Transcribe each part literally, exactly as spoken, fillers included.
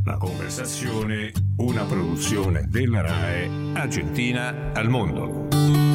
La conversazione, una produzione della RAI Argentina al mondo.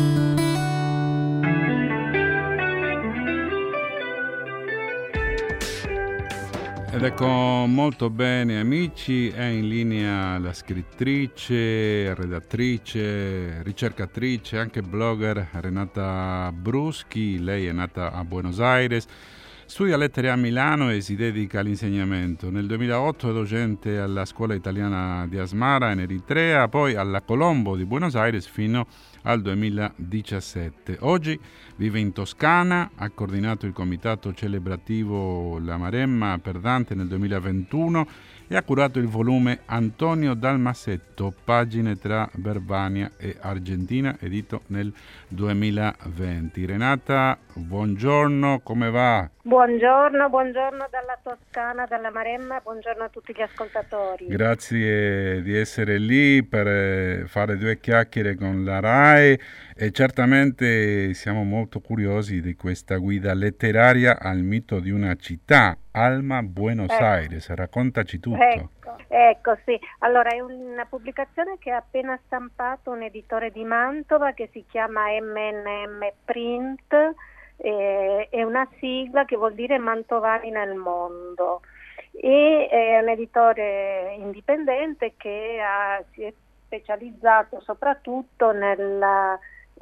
Ed ecco, molto bene amici, è in linea la scrittrice, redattrice, ricercatrice, anche blogger Renata Bruschi. Lei è nata a Buenos Aires, studia lettere a Milano e si dedica all'insegnamento. Nel duemilaotto è docente alla scuola italiana di Asmara in Eritrea, poi alla Colombo di Buenos Aires fino al duemiladiciassette. Oggi vive in Toscana, ha coordinato il comitato celebrativo La Maremma per Dante nel duemilaventuno e ha curato il volume Antonio Dalmasetto, pagine tra Verbania e Argentina, edito nel duemilaventi. Renata, buongiorno, come va? Buongiorno, buongiorno dalla Toscana, dalla Maremma, buongiorno a tutti gli ascoltatori. Grazie di essere lì per fare due chiacchiere con la RAI e certamente siamo molto curiosi di questa guida letteraria al mito di una città, Alma Buenos ecco. Aires. Raccontaci tutto. Ecco, ecco, sì. Allora, è una pubblicazione che ha appena stampato un editore di Mantova che si chiama M N M Print. Eh, è una sigla che vuol dire Mantovani nel mondo, e è un editore indipendente che ha, si è specializzato soprattutto nella,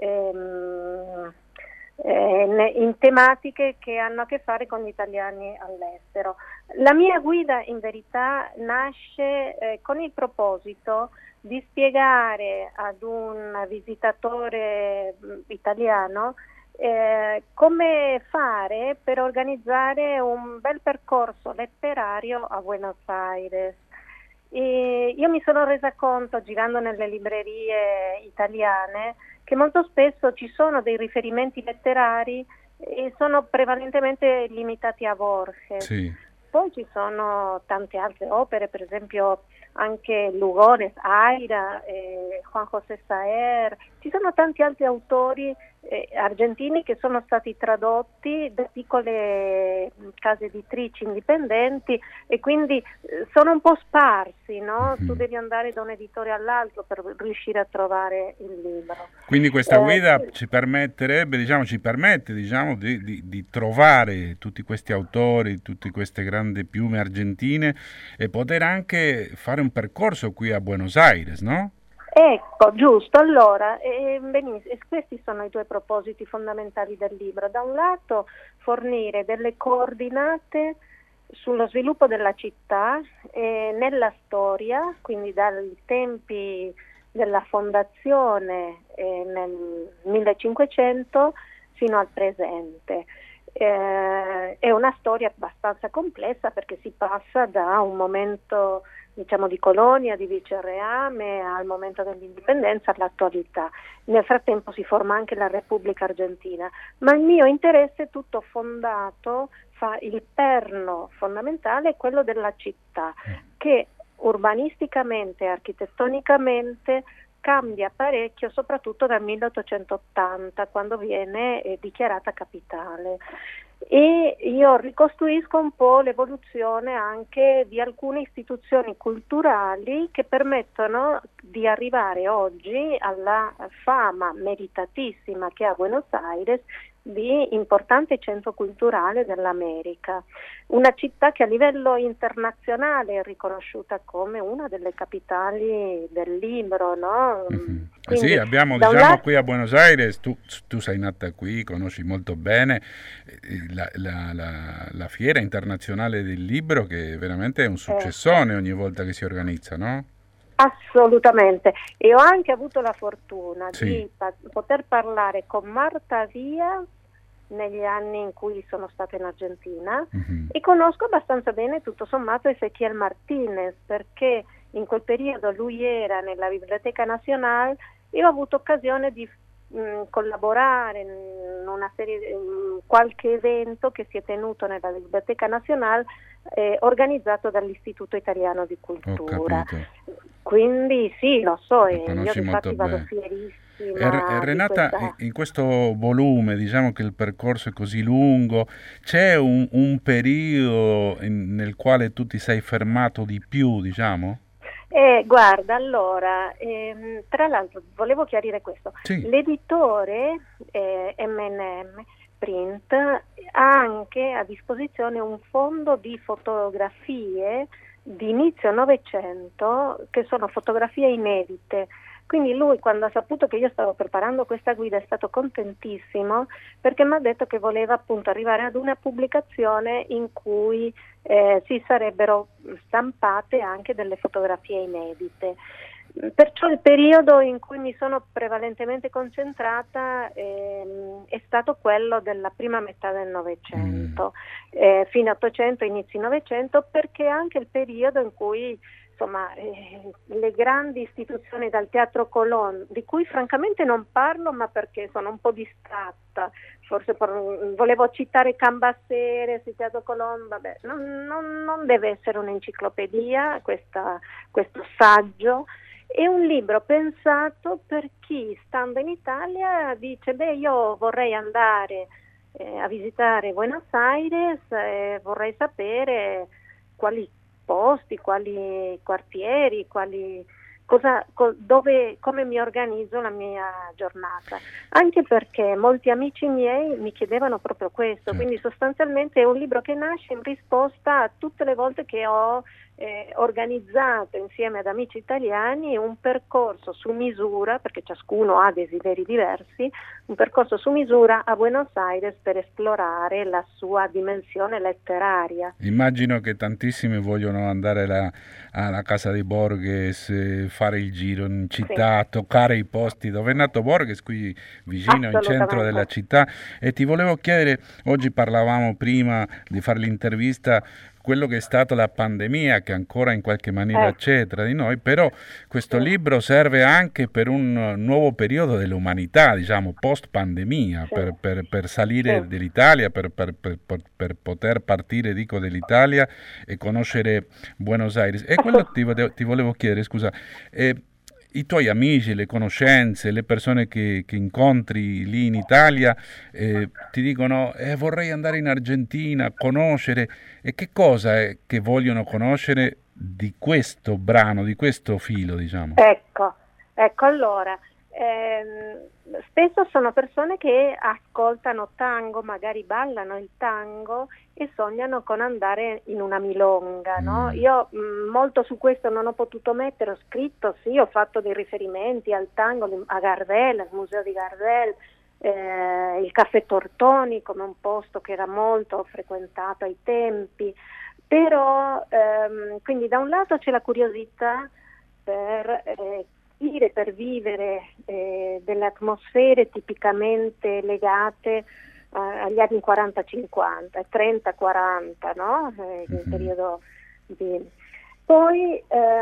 ehm, eh, in tematiche che hanno a che fare con gli italiani all'estero. La mia guida in verità nasce eh, con il proposito di spiegare ad un visitatore italiano Eh, come fare per organizzare un bel percorso letterario a Buenos Aires. E io mi sono resa conto, girando nelle librerie italiane, che molto spesso ci sono dei riferimenti letterari e sono prevalentemente limitati a Borges. Sì. Poi ci sono tante altre opere, per esempio anche Lugones, Aira, eh, Juan José Saer. Ci sono tanti altri autori eh, argentini che sono stati tradotti da piccole case editrici indipendenti e quindi eh, sono un po' sparsi, no? Mm-hmm. Tu devi andare da un editore all'altro per riuscire a trovare il libro. Quindi questa eh, guida sì. ci permetterebbe, diciamo, ci permette diciamo, di, di, di trovare tutti questi autori, tutte queste grandi piume argentine e poter anche fare un percorso qui a Buenos Aires, no? Ecco, giusto. Allora, eh, benissimo. Questi sono i due propositi fondamentali del libro. Da un lato, fornire delle coordinate sullo sviluppo della città eh, nella storia, quindi dai tempi della fondazione eh, nel millecinquecento fino al presente. Eh, è una storia abbastanza complessa perché si passa da un momento diciamo di colonia, di vicereame al momento dell'indipendenza all'attualità. Nel frattempo si forma anche la Repubblica Argentina, ma il mio interesse è tutto fondato, fa il perno fondamentale è quello della città, che urbanisticamente e architettonicamente cambia parecchio, soprattutto dal milleottocentottanta, quando viene eh, dichiarata capitale. E io ricostruisco un po' l'evoluzione anche di alcune istituzioni culturali che permettono di arrivare oggi alla fama meritatissima che ha Buenos Aires di importante centro culturale dell'America, una città che a livello internazionale è riconosciuta come una delle capitali del libro, no? Mm-hmm. Quindi, sì, abbiamo diciamo lato... qui a Buenos Aires, tu, tu sei nata qui, conosci molto bene la, la, la, la fiera internazionale del libro, che veramente è un successone eh. ogni volta che si organizza, no? Assolutamente, e ho anche avuto la fortuna sì. di pa- poter parlare con Marta Via negli anni in cui sono stata in Argentina uh-huh. e conosco abbastanza bene tutto sommato Ezequiel Martinez, perché in quel periodo lui era nella Biblioteca Nacional e ho avuto occasione di mh, collaborare in una serie in qualche evento che si è tenuto nella Biblioteca Nacional eh, organizzato dall'Istituto Italiano di Cultura. Quindi sì, lo so, e io infatti vado fierissima. E, Renata, questa... in questo volume, diciamo che il percorso è così lungo, c'è un, un periodo in, nel quale tu ti sei fermato di più, diciamo? Eh, guarda, allora, ehm, tra l'altro volevo chiarire questo. Sì. L'editore eh, emme enne emme Print ha anche a disposizione un fondo di fotografie di inizio Novecento che sono fotografie inedite. Quindi lui, quando ha saputo che io stavo preparando questa guida, è stato contentissimo, perché mi ha detto che voleva appunto arrivare ad una pubblicazione in cui eh, si sarebbero stampate anche delle fotografie inedite. Perciò il periodo in cui mi sono prevalentemente concentrata ehm, è stato quello della prima metà del Novecento, mm. eh, fine Ottocento, inizi Novecento, perché è anche il periodo in cui insomma eh, le grandi istituzioni dal Teatro Colón, di cui francamente non parlo, ma perché sono un po' distratta, forse per, volevo citare Cambaceres, il Teatro Colón, vabbè, non, non, non deve essere un'enciclopedia questa, questo saggio. È un libro pensato per chi, stando in Italia, dice beh, io vorrei andare eh, a visitare Buenos Aires e eh, vorrei sapere quali posti, quali quartieri, quali cosa, co, dove, come mi organizzo la mia giornata. Anche perché molti amici miei mi chiedevano proprio questo, quindi sostanzialmente è un libro che nasce in risposta a tutte le volte che ho Eh, organizzato insieme ad amici italiani un percorso su misura, perché ciascuno ha desideri diversi, un percorso su misura a Buenos Aires per esplorare la sua dimensione letteraria. Immagino che tantissimi vogliono andare alla, alla casa di Borges, fare il giro in città, sì. Toccare i posti dove è nato Borges, qui vicino in centro della città. E ti volevo chiedere, oggi parlavamo prima di fare l'intervista, quello che è stata la pandemia, che ancora in qualche maniera eh. c'è tra di noi, però questo sì. libro serve anche per un nuovo periodo dell'umanità, diciamo, post-pandemia, sì. per, per, per salire sì. dell'Italia, per, per, per, per poter partire, dico, dell'Italia e conoscere Buenos Aires. E quello ti, ti volevo chiedere, scusa, eh, i tuoi amici, le conoscenze, le persone che, che incontri lì in Italia eh, ti dicono eh, vorrei andare in Argentina, conoscere, e che cosa è che vogliono conoscere di questo brano, di questo filo, diciamo? Ecco, ecco allora, ehm, spesso sono persone che ascoltano tango, magari ballano il tango e sognano con andare in una milonga, no? Mm. Io mh, molto su questo non ho potuto mettere, ho scritto, sì, ho fatto dei riferimenti al tango, a Gardel, al museo di Gardel, eh, il Caffè Tortoni come un posto che era molto frequentato ai tempi, però ehm, quindi da un lato c'è la curiosità per eh, per vivere eh, delle atmosfere tipicamente legate eh, agli anni quaranta cinquanta, trenta quaranta, no? Eh, il mm-hmm. periodo di... Poi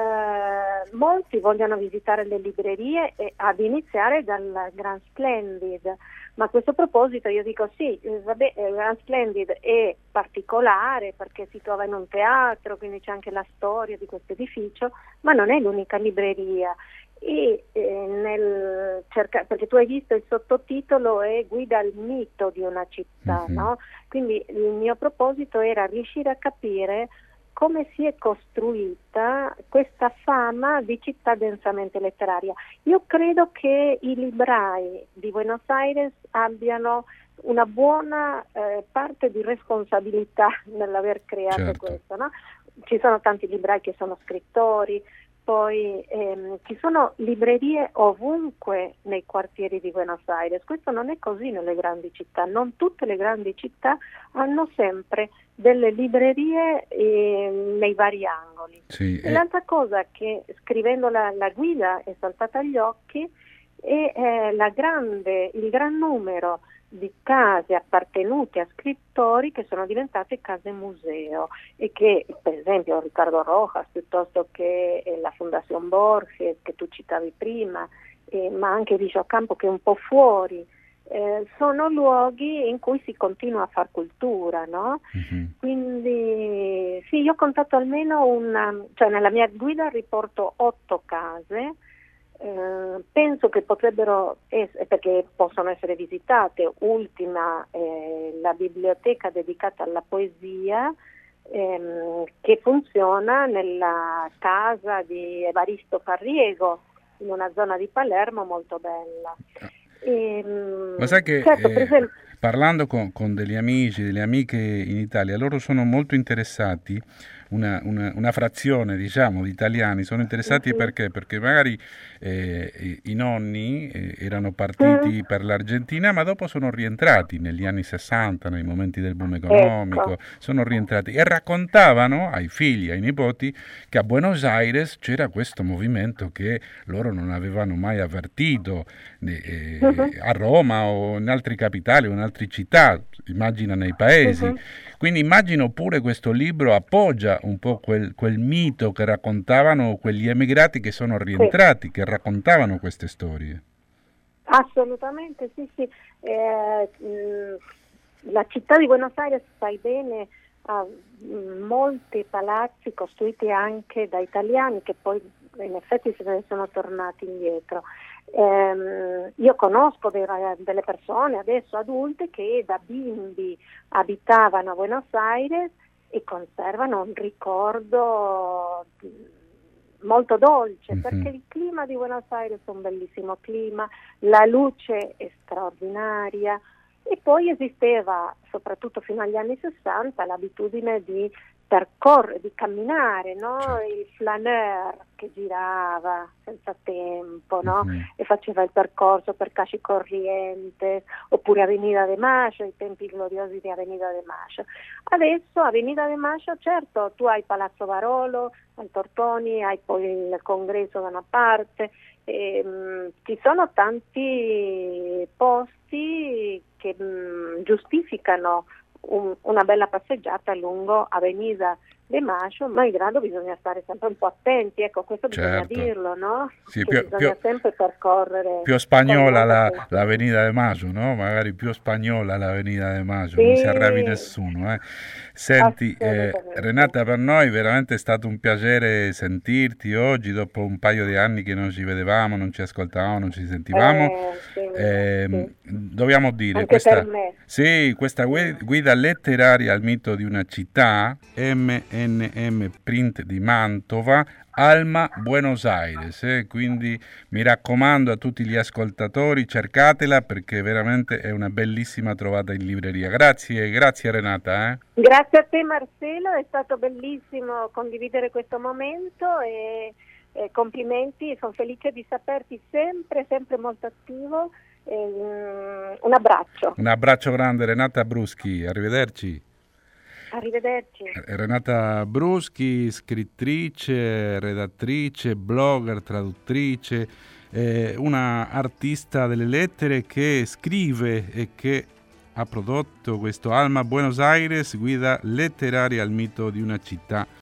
eh, molti vogliono visitare le librerie, e ad iniziare dal Grand Splendid, ma a questo proposito io dico sì, vabbè, il Grand Splendid è particolare perché si trova in un teatro, quindi c'è anche la storia di questo edificio, ma non è l'unica libreria. E eh, nel cerca- perché tu hai visto il sottotitolo è Guida al mito di una città, mm-hmm. no? Quindi il mio proposito era riuscire a capire come si è costruita questa fama di città densamente letteraria. Io credo che i librai di Buenos Aires abbiano una buona eh, parte di responsabilità nell'aver creato certo. questo, no? Ci sono tanti librai che sono scrittori, poi ehm, ci sono librerie ovunque nei quartieri di Buenos Aires. Questo non è così nelle grandi città, non tutte le grandi città hanno sempre delle librerie eh, nei vari angoli. Sì, e l'altra cosa che scrivendo la, la guida è saltata agli occhi è eh, la grande, il gran numero di case appartenute a scrittori che sono diventate case museo e che, per esempio, Ricardo Rojas, piuttosto che eh, la Fondazione Borges che tu citavi prima, eh, ma anche Viso Campo che è un po' fuori, eh, sono luoghi in cui si continua a far cultura, no? Mm-hmm. Quindi sì, io ho contato almeno una, cioè nella mia guida riporto otto case Eh, penso che potrebbero essere, perché possono essere visitate, ultima eh, la biblioteca dedicata alla poesia, ehm, che funziona nella casa di Evaristo Farriego, in una zona di Palermo molto bella. E, Ma sai che certo, eh, per esempio, parlando con, con degli amici, delle amiche in Italia, loro sono molto interessati, una, una, una frazione diciamo di italiani sono interessati uh-huh. perché? Perché magari eh, i, i nonni eh, erano partiti uh-huh. per l'Argentina, ma dopo sono rientrati negli anni sessanta, nei momenti del boom economico, ecco. sono rientrati e raccontavano ai figli, ai nipoti, che a Buenos Aires c'era questo movimento che loro non avevano mai avvertito eh, uh-huh. a Roma o in altre capitali o in altre città, immagina nei paesi. Uh-huh. Quindi immagino pure questo libro appoggia un po' quel, quel mito che raccontavano quegli emigrati che sono rientrati, sì. che raccontavano queste storie. Assolutamente, sì, sì. Eh, mh, la città di Buenos Aires, sai bene, ha mh, molti palazzi costruiti anche da italiani che poi in effetti se ne sono tornati indietro. Eh, io conosco dei, delle persone adesso adulte che da bimbi abitavano a Buenos Aires e conservano un ricordo molto dolce, mm-hmm. perché il clima di Buenos Aires è un bellissimo clima, la luce è straordinaria e poi esisteva, soprattutto fino agli anni sessanta, l'abitudine di percorrere, di camminare, no? Il flaneur che girava senza tempo, no? Mm-hmm. E faceva il percorso per Calle Corrientes oppure Avenida de Mayo, i tempi gloriosi di Avenida de Mayo. Adesso Avenida de Mayo, certo, tu hai Palazzo Barolo, hai Tortoni, hai poi il congresso da una parte, e, mh, ci sono tanti posti che mh, giustificano Un, una bella passeggiata lungo Avenida de Mayo, malgrado bisogna stare sempre un po' attenti, ecco, questo certo. bisogna dirlo, no? Sì, che più, bisogna più, sempre percorrere. Più spagnola la, l'Avenida de Mayo, no? Magari più spagnola l'Avenida de Mayo, sì. non si arrabbi nessuno. Eh. Senti, eh, Renata, per noi è veramente stato un piacere sentirti oggi, dopo un paio di anni che non ci vedevamo, non ci ascoltavamo, non ci sentivamo. Eh, sì, eh, sì. Dobbiamo dire, anche questa, per me. Sì, questa guida letteraria al mito di una città, M N M Print di Mantova, Alma Buenos Aires, eh? Quindi mi raccomando a tutti gli ascoltatori, cercatela perché veramente è una bellissima trovata in libreria. Grazie, grazie Renata. Eh? Grazie a te Marcello, è stato bellissimo condividere questo momento e, e complimenti, sono felice di saperti sempre, sempre molto attivo. E, um, un abbraccio. Un abbraccio grande Renata Bruschi, arrivederci. Arrivederci. Renata Bruschi, scrittrice, redattrice, blogger, traduttrice, eh, una artista delle lettere che scrive e che ha prodotto questo Alma Buenos Aires, guida letteraria al mito di una città.